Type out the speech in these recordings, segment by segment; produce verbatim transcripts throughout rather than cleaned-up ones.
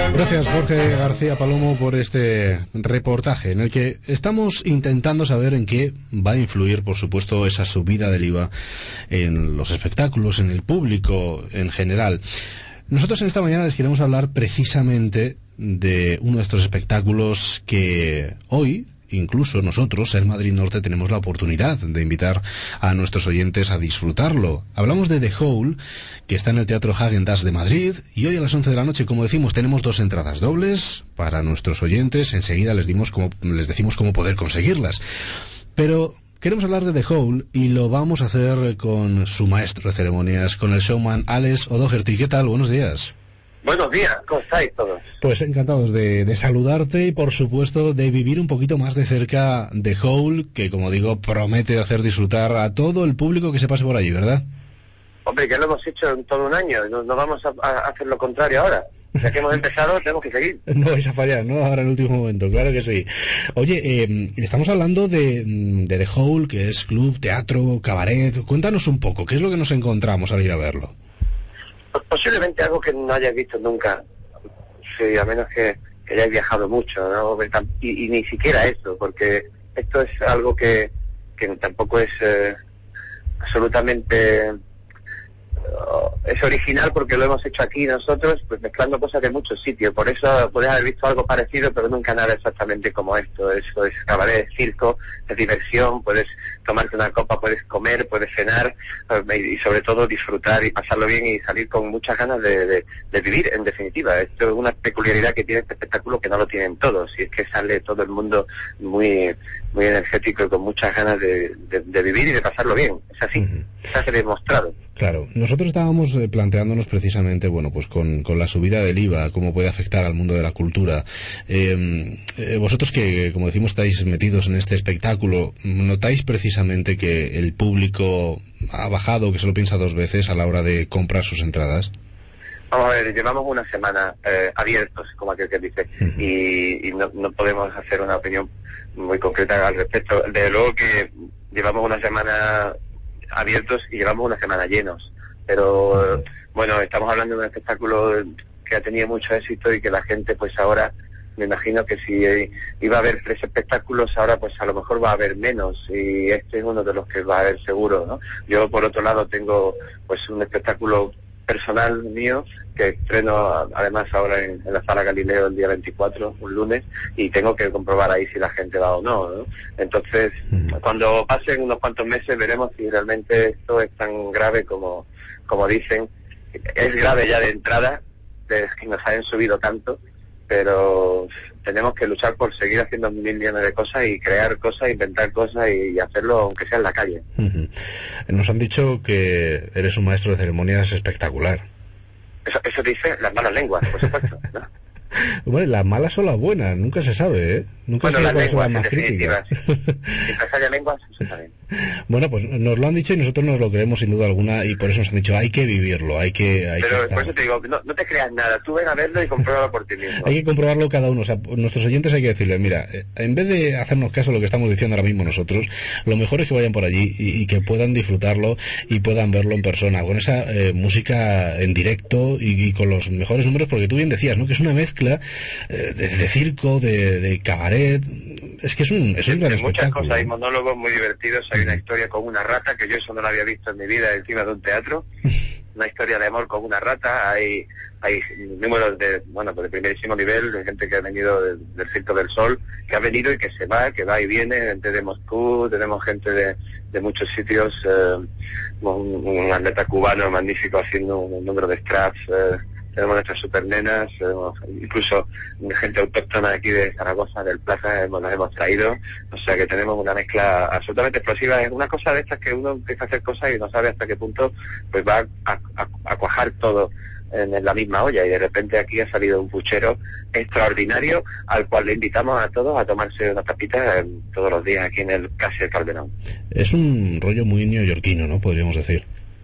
Gracias, Jorge García Palomo, por este reportaje en el que estamos intentando saber en qué va a influir, por supuesto, esa subida del I V A en los espectáculos, en el público en general. Nosotros en esta mañana les queremos hablar precisamente de uno de estos espectáculos que hoy, incluso nosotros, en Madrid Norte, tenemos la oportunidad de invitar a nuestros oyentes a disfrutarlo. Hablamos de The Howl, que está en el Teatro Häagen-Dazs de Madrid, y hoy a las once de la noche, como decimos, tenemos dos entradas dobles para nuestros oyentes. Enseguida les, dimos cómo, les decimos cómo poder conseguirlas. Pero queremos hablar de The Howl y lo vamos a hacer con su maestro de ceremonias, con el showman Alex O'Doherty. ¿Qué tal? Buenos días. Buenos días, ¿cómo estáis todos? Pues encantados de, de saludarte y, por supuesto, de vivir un poquito más de cerca The Howl, que, como digo, promete hacer disfrutar a todo el público que se pase por allí, ¿verdad? Hombre, ya lo hemos hecho en todo un año, no, no vamos a, a hacer lo contrario ahora. Ya que hemos empezado, tenemos que seguir. No vais a fallar, ¿no? Ahora en el último momento, claro que sí. Oye, eh, estamos hablando de, de The Howl, que es club, teatro, cabaret. Cuéntanos un poco, ¿qué es lo que nos encontramos al ir a verlo? Posiblemente algo que no hayáis visto nunca, sí, a menos que, que hayáis viajado mucho, ¿no? Y, y ni siquiera eso, porque esto es algo que, que tampoco es eh, absolutamente... es original porque lo hemos hecho aquí nosotros, pues mezclando cosas de muchos sitios. Por eso puedes haber visto algo parecido, pero nunca nada exactamente como esto. Eso es cabaret, es circo, es diversión, puedes tomarte una copa, puedes comer, puedes cenar y sobre todo disfrutar y pasarlo bien y salir con muchas ganas de, de, de vivir, en definitiva. Esto es una peculiaridad que tiene este espectáculo que no lo tienen todos, y es que sale todo el mundo muy muy energético y con muchas ganas de, de, de vivir y de pasarlo bien. Es así, uh-huh. Está demostrado. Claro, nosotros estábamos eh, planteándonos precisamente, bueno, pues con, con la subida del I V A, cómo puede afectar al mundo de la cultura. Eh, eh, vosotros que, como decimos, estáis metidos en este espectáculo, ¿notáis precisamente que el público ha bajado, que se lo piensa dos veces a la hora de comprar sus entradas? Vamos a ver, llevamos una semana eh, abiertos, como aquel que dice, uh-huh. y, y no, no podemos hacer una opinión muy concreta al respecto. Desde luego que llevamos una semana abiertos y llevamos una semana llenos, pero bueno, estamos hablando de un espectáculo que ha tenido mucho éxito y que la gente, pues ahora, me imagino que si iba a haber tres espectáculos, ahora pues a lo mejor va a haber menos, y este es uno de los que va a haber seguro, ¿no? Yo, por otro lado, tengo pues un espectáculo personal mío que estreno además ahora en, en la Sala Galileo el día veinticuatro, un lunes, y tengo que comprobar ahí si la gente va o no, ¿no? Entonces, cuando pasen unos cuantos meses veremos si realmente esto es tan grave como, como dicen. Es grave ya de entrada, de que nos hayan subido tanto, pero tenemos que luchar por seguir haciendo mil millones de cosas y crear cosas, inventar cosas y, y hacerlo aunque sea en la calle. Uh-huh. Nos han dicho que eres un maestro de ceremonias espectacular. Eso, eso dice las malas lenguas, por supuesto, ¿no? Bueno, las malas o las buenas, nunca se sabe, ¿eh? Nunca bueno, se sabe las lenguas, las más críticas. Mientras haya lenguas, eso está bien. Bueno, pues nos lo han dicho y nosotros nos lo creemos sin duda alguna, y por eso nos han dicho, hay que vivirlo, hay que... Hay Pero que por eso te digo, no, no te creas nada, tú ven a verlo y compruébalo por ti mismo. Hay que comprobarlo cada uno, o sea, nuestros oyentes hay que decirles, mira, en vez de hacernos caso a lo que estamos diciendo ahora mismo nosotros, lo mejor es que vayan por allí y, y que puedan disfrutarlo y puedan verlo en persona, con esa eh, música en directo y, y con los mejores números, porque tú bien decías, ¿no?, que es una mezcla eh, de, de circo, de, de cabaret. Es que es un, es un gran muchas espectáculo. Cosas, hay monólogos muy divertidos, hay una historia con una rata, que yo eso no lo había visto en mi vida encima de un teatro, una historia de amor con una rata, hay hay números de, bueno, pues de primerísimo nivel, de gente que ha venido de, del Circo del Sol, que ha venido y que se va, que va y viene, gente de Moscú, tenemos gente de, de muchos sitios, eh, un, un atleta cubano magnífico haciendo un número de straps, eh, tenemos nuestras supernenas, tenemos incluso gente autóctona aquí de Zaragoza, del Plaza, hemos, las hemos traído, o sea que tenemos una mezcla absolutamente explosiva. Es una cosa de estas que uno empieza a hacer cosas y no sabe hasta qué punto pues va a, a, a cuajar todo en, en la misma olla, y de repente aquí ha salido un puchero extraordinario al cual le invitamos a todos a tomarse una tapita eh, todos los días aquí en el Casi del Calderón. Es un rollo muy neoyorquino, ¿no?, podríamos decir.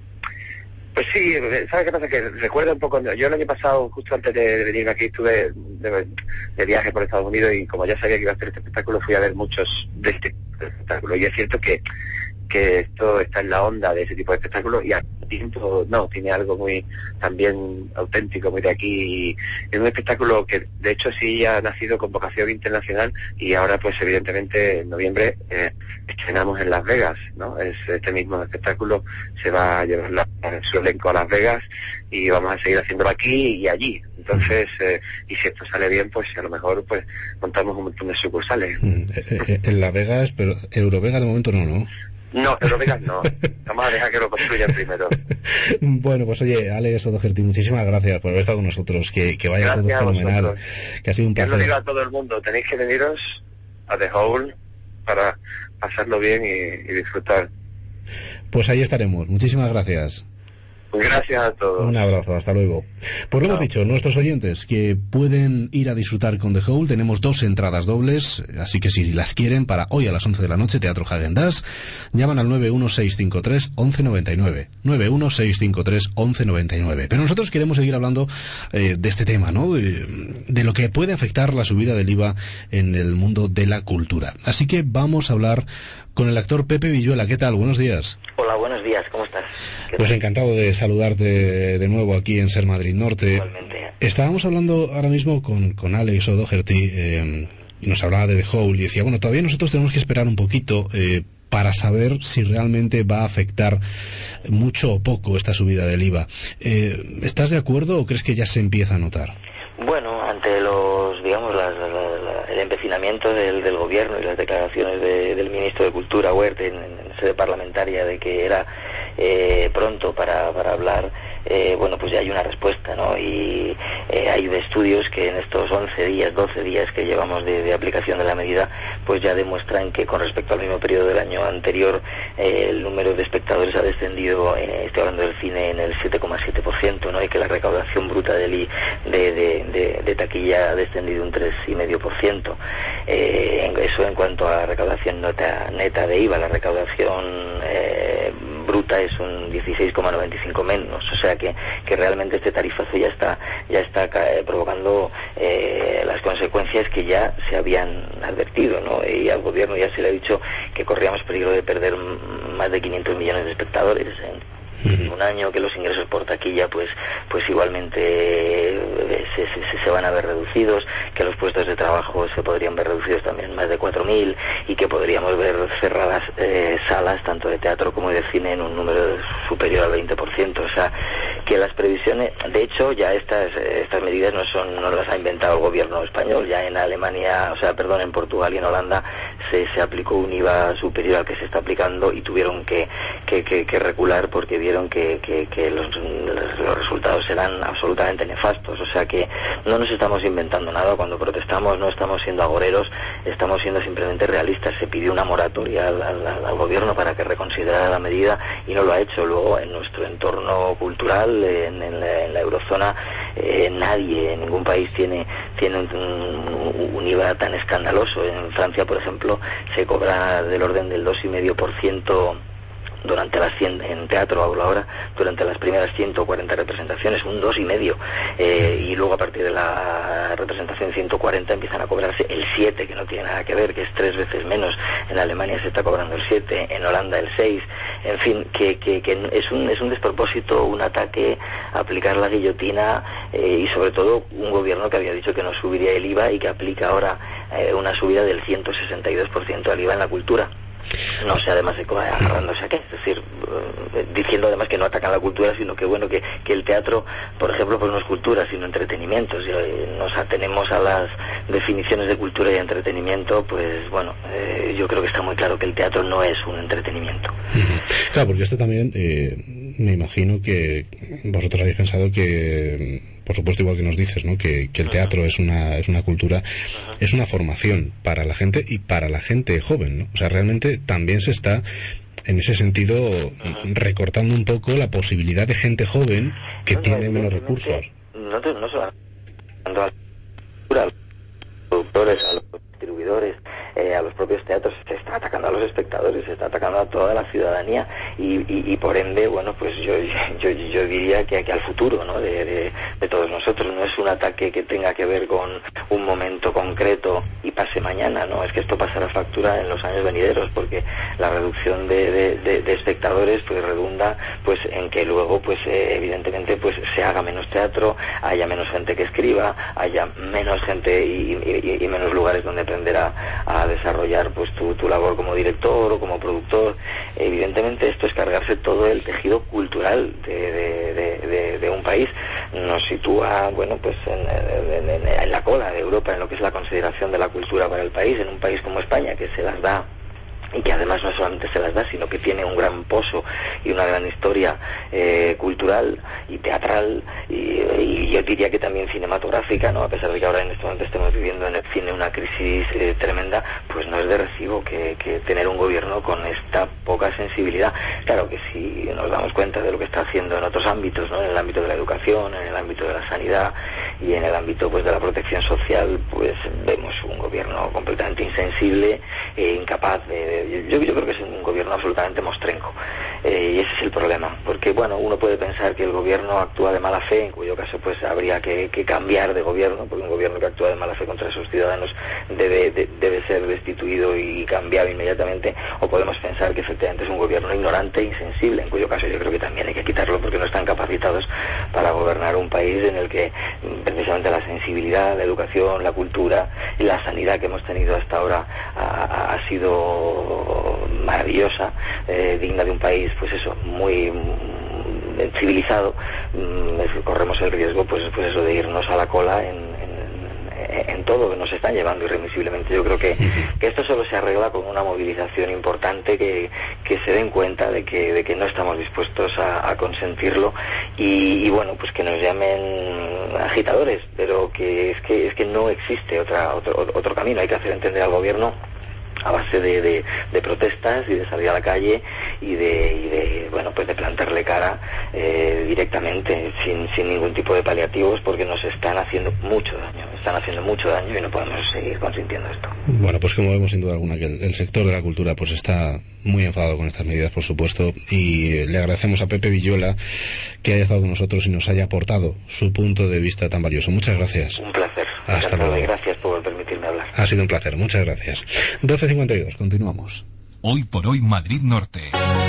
Pues sí, ¿sabes qué pasa? Que recuerdo un poco, yo el año pasado, justo antes de venir aquí, estuve de, de viaje por Estados Unidos, y como ya sabía que iba a hacer este espectáculo, fui a ver muchos de este espectáculo, y es cierto que que esto está en la onda de ese tipo de espectáculos y al tiempo no, tiene algo muy también auténtico, muy de aquí. Y es un espectáculo que de hecho sí ha nacido con vocación internacional y ahora pues evidentemente en noviembre eh, estrenamos en Las Vegas, ¿no? Es, este mismo espectáculo se va a llevar la, su elenco a Las Vegas y vamos a seguir haciéndolo aquí y allí. Entonces, eh, y si esto sale bien, pues a lo mejor pues montamos un montón de sucursales. Mm, eh, eh, en Las Vegas, pero Eurovegas de momento no, ¿no? No, Eurovegas no. Vamos a dejar que lo construyan primero. Bueno, pues oye, Alex O'Doherty, muchísimas gracias por haber estado con nosotros. Que, que vaya Gracias todo fenomenal. Que ha sido un placer. Yo lo placer. digo a todo el mundo, tenéis que veniros a The Hole para pasarlo bien y, y disfrutar. Pues ahí estaremos. Muchísimas gracias. Gracias a todos. Un abrazo, hasta luego. Pues lo hemos dicho, nuestros oyentes que pueden ir a disfrutar con The Hole, tenemos dos entradas dobles, así que si las quieren para hoy a las once de la noche, Teatro Häagen-Dazs, llaman al nueve uno seis cinco tres once noventa y nueve, nueve uno seis cinco tres once noventa y nueve. Pero nosotros queremos seguir hablando eh, de este tema, ¿no? De, de lo que puede afectar la subida del I V A en el mundo de la cultura. Así que vamos a hablar con el actor Pepe Villuela. ¿Qué tal? Buenos días. Hola, buenos días. ¿Cómo estás? Pues encantado de saludarte de nuevo aquí en Ser Madrid Norte. Igualmente. Estábamos hablando ahora mismo con, con Alex O'Doherty eh, y nos hablaba de The Hole y decía, bueno, todavía nosotros tenemos que esperar un poquito eh, para saber si realmente va a afectar mucho o poco esta subida del I V A. Eh, ¿Estás de acuerdo o crees que ya se empieza a notar? Bueno, ante los, digamos, las, la, la, el empecinamiento del, del gobierno y las declaraciones de, del ministro de Cultura, Wert, en, en sede parlamentaria, de que era eh, pronto para, para hablar, eh, bueno, pues ya hay una respuesta, ¿no? Y eh, hay estudios que en estos once días, doce días que llevamos de, de aplicación de la medida, pues ya demuestran que con respecto al mismo periodo del año anterior, eh, el número de espectadores ha descendido, eh, estoy hablando del cine, en el siete coma siete por ciento, ¿no? Y que la recaudación bruta del I, de, de, de, de taquilla ha descendido un tres coma cinco por ciento. Eh, eso en cuanto a recaudación neta, neta de I V A, la recaudación eh, bruta es un dieciséis coma noventa y cinco menos, o sea que, que realmente este tarifazo ya está ya está eh, provocando eh, las consecuencias que ya se habían advertido, ¿no? Y al gobierno ya se le ha dicho que corríamos peligro de perder más de quinientos millones de espectadores en un año, que los ingresos por taquilla pues pues igualmente eh, se, se, se van a ver reducidos, que los puestos de trabajo se podrían ver reducidos también más de cuatro mil y que podríamos ver cerradas eh, salas tanto de teatro como de cine en un número superior al veinte por ciento. O sea, que las previsiones, de hecho ya estas estas medidas no son no las ha inventado el gobierno español, ya en Alemania, o sea, perdón, en Portugal y en Holanda se, se aplicó un I V A superior al que se está aplicando y tuvieron que, que, que, que recular porque vieron que, que, que los, los resultados eran absolutamente nefastos. O sea que no nos estamos inventando nada cuando protestamos, no estamos siendo agoreros, estamos siendo simplemente realistas. Se pidió una moratoria al, al, al gobierno para que reconsiderara la medida y no lo ha hecho. Luego en nuestro entorno cultural, en, en, la, en la eurozona, eh, nadie, en ningún país tiene, tiene un, un, un I V A tan escandaloso. En Francia, por ejemplo, se cobra del orden del dos coma cinco por ciento durante las cien, en teatro hablo ahora, durante las primeras ciento cuarenta representaciones, un dos y medio, eh, y luego a partir de la representación ciento cuarenta empiezan a cobrarse el siete, que no tiene nada que ver, que es tres veces menos. En Alemania se está cobrando el siete, en Holanda el seis, en fin, que, que, que es un es un despropósito, un ataque, aplicar la guillotina, eh, y sobre todo un gobierno que había dicho que no subiría el I V A y que aplica ahora eh, una subida del ciento sesenta y dos por ciento al I V A en la cultura. No sé, además de agarrándose a qué, es decir, eh, diciendo además que no atacan la cultura, sino que bueno, que, que el teatro, por ejemplo, pues no es cultura, sino entretenimiento. Si eh, nos atenemos a las definiciones de cultura y de entretenimiento, pues bueno, eh, yo creo que está muy claro que el teatro no es un entretenimiento. Claro, porque esto también, eh, me imagino que vosotros habéis pensado que, por supuesto, igual que nos dices, ¿no? Que, que el teatro es una es una cultura, es una formación para la gente y para la gente joven, ¿no? O sea, realmente también se está, en ese sentido, recortando un poco la posibilidad de gente joven que no, no, tiene menos recursos. No, no solo a los productores, a los distribuidores, eh, a los propios teatros, se está atacando a los espectadores, se está atacando a toda la ciudadanía y, y, y por ende, bueno, pues yo yo, yo diría que, que al futuro, ¿no? de, de, de todos nosotros. No es un ataque que tenga que ver con un momento concreto y pase mañana, no, es que esto pasará factura en los años venideros, porque la reducción de, de, de, de espectadores pues redunda pues en que luego pues eh, evidentemente pues se haga menos teatro, haya menos gente que escriba, haya menos gente y, y, y menos lugares donde aprender a, a desarrollar pues tu, tu labor como director o como productor. Evidentemente esto es cargarse todo el tejido cultural de, de, de, de, de un país. Nos sitúa, bueno, pues en, en, en, en la cola de Europa en lo que es la consideración de la cultura para el país, en un país como España que se las da y que además no solamente se las da, sino que tiene un gran pozo y una gran historia eh, cultural y teatral y, y yo diría que también cinematográfica, ¿no? A pesar de que ahora en este momento estemos viviendo en el cine una crisis eh, tremenda, pues no es de recibo que, que tener un gobierno con esta poca sensibilidad. Claro que si nos damos cuenta de lo que está haciendo en otros ámbitos, ¿no? En el ámbito de la educación, en el ámbito de la sanidad y en el ámbito pues de la protección social, pues vemos un gobierno completamente insensible e incapaz de Yo, yo creo que es un gobierno absolutamente mostrenco eh, y ese es el problema, porque bueno, uno puede pensar que el gobierno actúa de mala fe, en cuyo caso pues habría que, que cambiar de gobierno, porque un gobierno que actúa de mala fe contra sus ciudadanos debe, de, debe ser destituido y cambiado inmediatamente, o podemos pensar que efectivamente es un gobierno ignorante e insensible, en cuyo caso yo creo que también hay que quitarlo porque no están capacitados para gobernar un país en el que precisamente la sensibilidad, la educación, la cultura y la sanidad que hemos tenido hasta ahora ha, ha sido maravillosa, eh, digna de un país pues eso, muy mm, civilizado. Mm, corremos el riesgo pues, pues eso de irnos a la cola en, en, en todo, que nos están llevando irremisiblemente. Yo creo que, que esto solo se arregla con una movilización importante, que, que se den cuenta de que, de que no estamos dispuestos a, a consentirlo y, y bueno, pues que nos llamen agitadores, pero que es que, es que no existe otra, otro, otro camino. Hay que hacer entender al gobierno a base de, de, de protestas y de salir a la calle y de, y de bueno pues de plantarle cara eh, directamente, sin, sin ningún tipo de paliativos, porque nos están haciendo mucho daño, están haciendo mucho daño y no podemos seguir consintiendo esto. Bueno, pues como vemos sin duda alguna que el, el sector de la cultura pues está muy enfadado con estas medidas, por supuesto, y le agradecemos a Pepe Villuela que haya estado con nosotros y nos haya aportado su punto de vista tan valioso. Muchas gracias. Un placer. Hasta luego. Gracias por permitirme hablar. Ha sido un placer, muchas gracias. doce cincuenta y dos, continuamos. Hoy por hoy Madrid Norte.